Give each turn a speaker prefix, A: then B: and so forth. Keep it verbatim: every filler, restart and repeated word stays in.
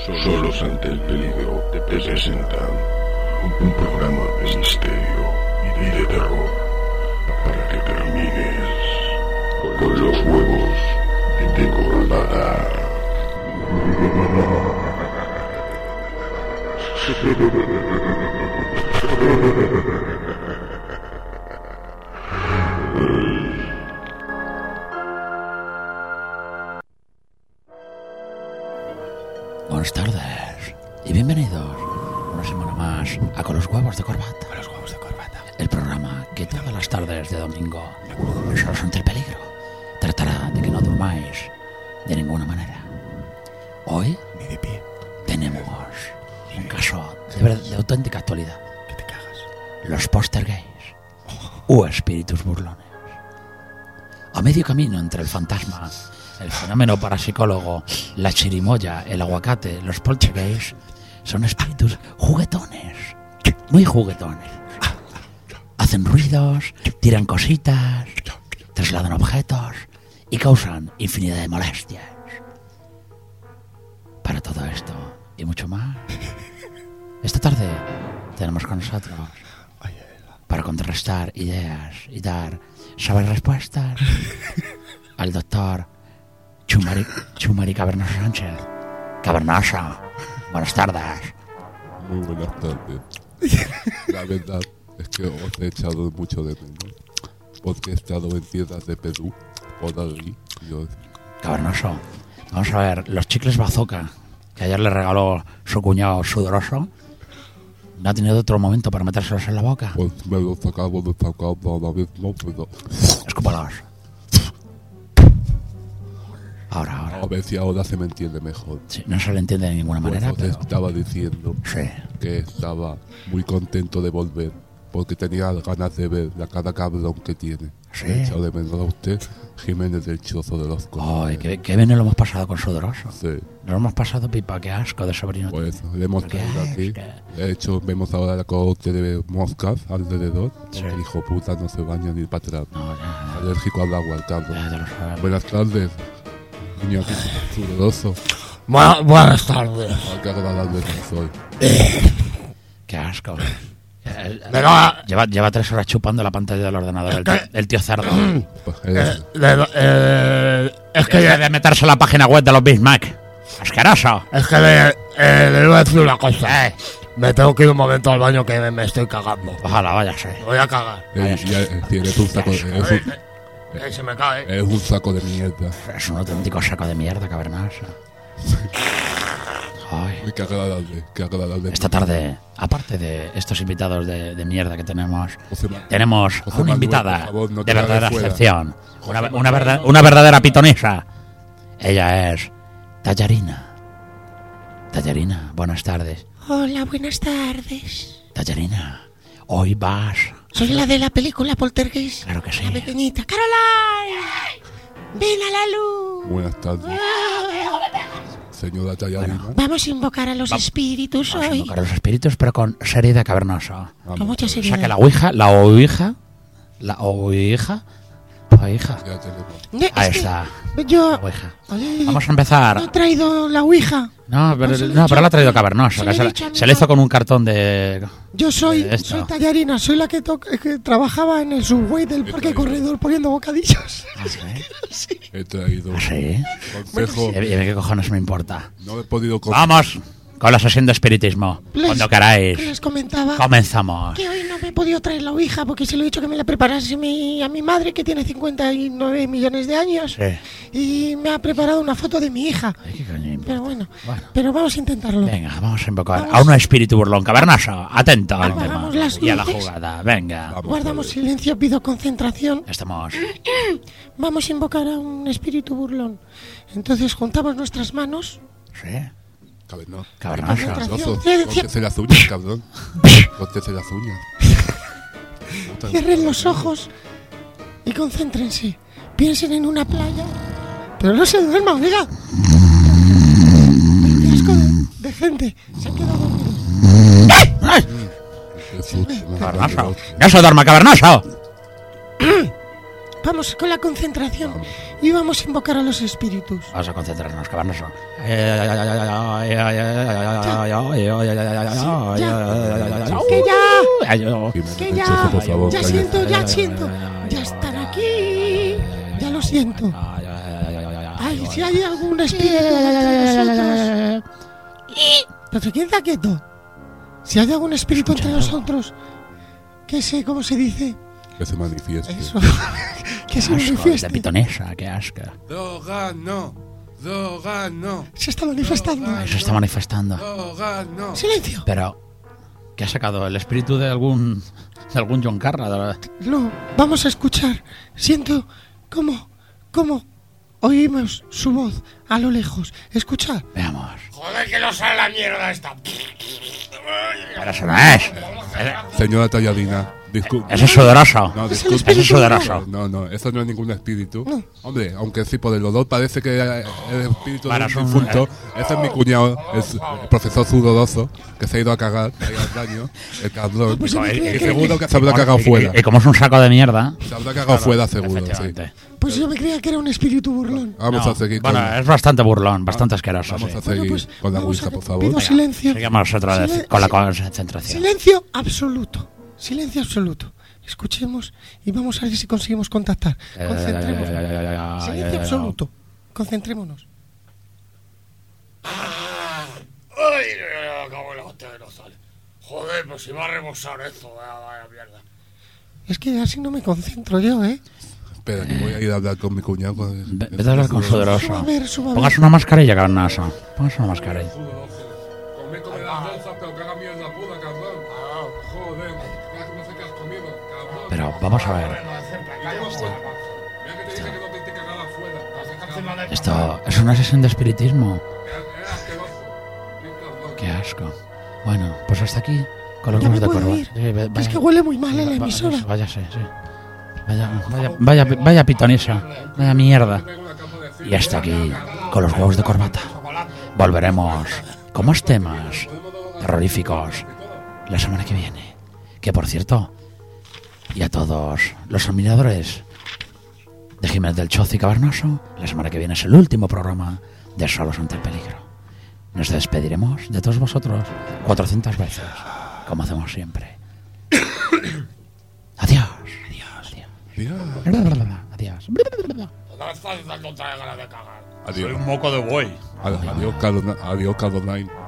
A: Solos ante el peligro te presentan un programa de misterio y de terror para que termines con los huevos de corbata.
B: Buenas tardes y bienvenidos una semana más a Con los huevos de corbata.
C: Con los huevos de corbata.
B: El programa que todas las tardes de domingo, Solos ante el peligro, tratará de que no durmáis de ninguna manera. Hoy
C: Ni de pie.
B: tenemos un caso de, ver- de auténtica actualidad.
C: Que te cagas.
B: Los póster gays u espíritus burlones. A medio camino entre el fantasma, el fenómeno parapsicólogo, la chirimoya, el aguacate, los poltergeist, son espíritus juguetones, muy juguetones. Hacen ruidos, tiran cositas, trasladan objetos y causan infinidad de molestias. Para todo esto y mucho más, esta tarde tenemos con nosotros, para contrarrestar ideas y dar saber respuestas, al doctor Chumari, Chumari Cavernoso Sánchez. Cavernoso, buenas tardes.
D: Muy buenas tardes. La verdad es que os he echado mucho de menos, porque he estado en tierras de Perú, por ahí. Yo,
B: Cavernoso, vamos a ver, los chicles bazooka que ayer le regaló su cuñado sudoroso, ¿no ha tenido otro momento para metérselos en la boca?
D: pues me los acabo de sacar ahora mismo, pero
B: Escúpalos. Ahora, ahora.
D: a ver si ahora se me entiende mejor.
B: Sí, no se le entiende de ninguna
D: Pues
B: manera,
D: os
B: pero...
D: estaba diciendo
B: Sí.
D: que estaba muy contento de volver, porque tenía ganas de ver la cara cabrón que tiene.
B: Sí.
D: He echado de menos a usted, Jiménez del Chozo de los Cojones.
B: Ay, qué, qué bien lo hemos pasado con sudoroso.
D: Sí.
B: Nos hemos pasado pipa, qué asco de sobrino.
D: Pues le hemos
B: ¿Qué
D: traído
B: es?
D: aquí.
B: ¿Qué?
D: De hecho, vemos ahora la corte de moscas alrededor.
B: Sí.
D: Porque el hijo puta no se baña ni para atrás.
B: No, ya,
D: Alérgico al agua, al caldo.
B: ya, ya te lo sabemos.
D: Buenas tardes, niño sudoroso.
C: Buena- buenas tardes.
D: Ah, qué agradable que soy.
B: Qué asco. El- el-
C: Venga.
B: lleva, lleva tres horas chupando la pantalla del ordenador, el, tío- el tío cerdo.
D: Pues,
C: Eh,
D: eres-
C: de- eh, es que,
B: Que de meterse en la página web de los Big Mac. Asqueroso.
C: es que le, eh, le iba a decir una cosa. Eh. Me tengo que ir un momento al baño que me, me estoy cagando.
B: Ojalá, váyase.
C: Me voy a cagar.
D: eh, ya, eh, sí, eres un saco de, eres
C: Eh,
D: un,
C: eh, se me cae.
D: eres un saco de mierda.
B: Es un auténtico saco de mierda, cavernoso. Ay.
D: Uy, qué agradable, qué agradable.
B: Esta tarde, aparte de estos invitados de, de mierda que tenemos,
D: José Ma-
B: tenemos
D: José
B: una
D: Manuel,
B: invitada
D: por favor, no
B: de
D: te hagas
B: verdadera
D: fuera.
B: excepción. Una,
D: José
B: una,
D: Manuel.
B: verda- una verdadera pitonisa. Ella es Tallarina. Tallarina, buenas tardes.
E: Hola, buenas tardes.
B: Tallarina, hoy vas...
E: Soy la de la película Poltergeist.
B: Claro que sí.
E: La pequeñita. ¡Caroline! ¡Ven a la luz!
D: Buenas tardes, señora Tallarina.
E: Vamos a invocar a los espíritus
B: Vamos a
E: hoy.
B: invocar a los espíritus, pero con seriedad, cavernoso.
D: Vamos,
E: Con mucha
B: O sea
E: seriedad.
B: que la ouija, la ouija, la ouija, ouija,
D: ya tenemos.
E: Ne-
B: ahí
E: es que
B: está,
E: Yo.
B: la ouija.
E: Ay,
B: Vamos a empezar.
E: no he traído la ouija.
B: No, pero,
E: Pues se lo he
B: no,
E: dicho-
B: pero la ha traído cavernoso.
E: se
B: que
E: lo he
B: se, la-
E: dicho a mi
B: se le hizo
E: madre.
B: con un cartón de...
E: Yo soy,
B: Eh, esto.
E: soy Tallarina, soy la que, to- que trabajaba en el subway del parque corredor poniendo bocadillos.
B: ¿Ah, sí?
D: He traído
B: ¿Ah, sí?
D: consejo.
B: ¿Y y qué cojones me importa?
D: No he podido con-
B: Vamos con la sesión de espiritismo.
E: Les-
B: Cuando
E: que
B: queráis.
E: les comentaba
B: Comenzamos.
E: que hoy no me he podido traer la ouija porque se lo he dicho que me la preparase mi, a mi madre que tiene cincuenta y nueve millones de años.
B: Sí.
E: Y me ha preparado una foto de mi hija.
B: Ay, qué coño importa.
E: Pero bueno,
B: Bueno.
E: pero vamos a intentarlo.
B: Venga, vamos a invocar
E: Vamos.
B: a un espíritu burlón cavernoso. Atento al tema.
E: Apagamos las
B: Y a la
E: luces.
B: jugada. Venga.
D: Vamos
E: Guardamos
D: a ver.
E: silencio, pido concentración.
B: Estamos.
E: Vamos a invocar a un espíritu burlón. Entonces juntamos nuestras manos.
B: Sí.
D: Cabrón,
B: Cavernoso.
D: Trozo,
E: Sí, sí.
D: córtese las uñas, cabrón. Córtese las uñas. Puta,
E: Cierren los ojos y concéntrense. Piensen en una playa. Pero no se duerman, oiga. Qué asco de, de gente. Se han quedado dormidos.
D: qué susto.
B: Cavernoso. ¡No se duerma, cavernoso!
E: vamos con la concentración y vamos a invocar a los espíritus.
B: Vamos a concentrarnos, cavernoso.
E: Que ya,
D: Jimena,
E: que
D: consejo,
E: ya,
D: por favor,
E: ya
D: cállate.
E: siento, ya siento, ya están aquí, ya lo siento. Ay, si hay algún espíritu entre nosotros. Pero ¿quién está quieto? Si hay algún espíritu entre nosotros, que sé, ¿cómo se dice?
D: Que se manifieste.
E: Eso, que se
B: Asco, de
E: manifieste.
B: pitonesa, qué asco.
D: Droga no, droga no,
E: Se está manifestando.
B: Eso está manifestando.
D: droga no.
E: Silencio.
B: Pero, ¿qué ha sacado? ¿El espíritu de algún de algún John Carra? De-
E: No, vamos a escuchar. Siento cómo, cómo oímos su voz a lo lejos. Escuchad.
B: Veamos.
C: Joder, que no sale la mierda esta.
B: Pero eso no es.
D: Señora Talladina, disculpe.
B: Eso es sudoroso.
D: No,
E: Es el
D: disculpe.
B: Eso es sudoroso.
D: No, no, eso no es ningún espíritu. Hombre, aunque sí por el olor parece que es el espíritu
B: Bueno,
D: de
B: es
D: un
B: un-
D: difunto. Ese es mi cuñado, es el profesor sudoroso, que se ha ido a cagar, que ha al daño, el cabrón.
E: Pues yo me creía
D: Y
E: que-
D: seguro que se habrá cagado
B: Y- y-
D: fuera.
B: Y, como es un saco de mierda.
D: Se habrá cagado fuera seguro, sí.
B: Efectivamente.
E: Pues yo me creía que era un espíritu burlón.
D: Vamos
B: No,
D: a seguir con,
B: bueno, es bastante burlón, bastante asqueroso.
D: vamos
B: Sí.
D: a seguir
E: Bueno, pues,
D: con la
E: vamos
D: Ouija,
E: a-
D: por favor.
E: pido
B: Venga,
E: silencio.
B: Sigamos otra vez
E: Silen-
B: con la
E: si-
B: concentración.
E: Silencio absoluto. Silencio absoluto. Escuchemos y vamos a ver si conseguimos contactar.
B: Eh,
E: Concentrémonos. Silencio absoluto. Concentrémonos.
C: Ay, acabo la hostia que no sale. Joder, pues si va a rebosar eso, vaya, vaya mierda.
E: Es que así no me concentro yo, ¿eh?
D: Espera, que voy a ir a hablar con mi cuñado. con-
B: Ve- Vete a hablar con
E: Suba a
B: sudoroso.
E: ver, suba a ver.
B: Póngase una mascarilla, carnaso. Póngase una mascarilla.
D: Come, come las bolsas, pero que haga mierda pura, cabrón. Joder, no sé qué has comido, cabrón.
B: Pero vamos a ver.
D: Mira que te dije que no te, te cagaras fuera.
B: Esto es una sesión de espiritismo.
D: Es asqueroso. Qué cabrón.
B: Qué asco. Bueno, pues hasta aquí con los
E: Ya me
B: huevos de
E: puedo
B: corva.
E: ir.
B: Sí, ve-
E: Es
B: vaya-
E: que huele muy mal en la
B: va-
E: emisora.
B: Váyase, sí. Vaya, vaya, vaya, vaya pitonisa. Vaya mierda. Y hasta aquí con los huevos de corbata. Volveremos con más temas terroríficos la semana que viene. Que por cierto, y a todos los admiradores de Jiménez del Choz y Cavernoso, la semana que viene es el último programa de Solos ante el Peligro. Nos despediremos de todos vosotros cuatrocientas veces, como hacemos siempre. Adiós. Adiós.
D: Mira.
B: Adiós.
C: No estás dando otra vez ganas de cagar.
D: Adiós.
F: un moco de buey.
D: Adiós, Carlos. Adiós, Carlos Nine.